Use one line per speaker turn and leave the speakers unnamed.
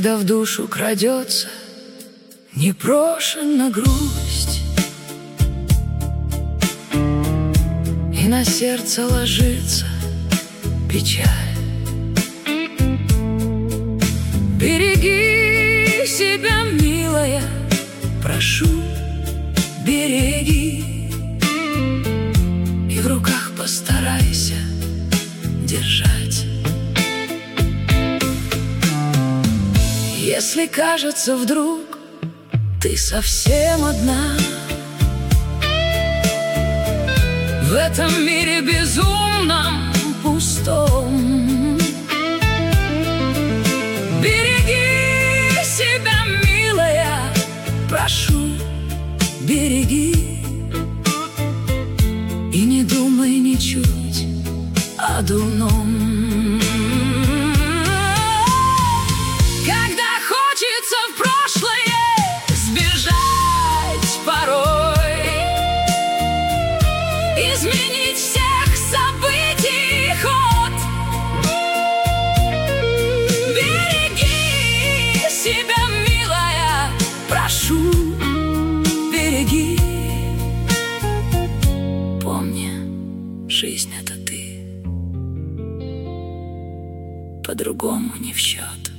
Когда в душу крадется непрошена грусть, и на сердце ложится печаль, береги себя, милая, прошу, береги, и в руках постарайся держать. Если кажется вдруг ты совсем одна в этом мире безумном, пустом, береги себя, милая, прошу, береги, и не думай ничуть о дурном. Когда хочется в прошлое сбежать порой, изменить всех событий ход, береги себя, милая, прошу, береги. Помни, жизнь — это ты, по-другому не в счет.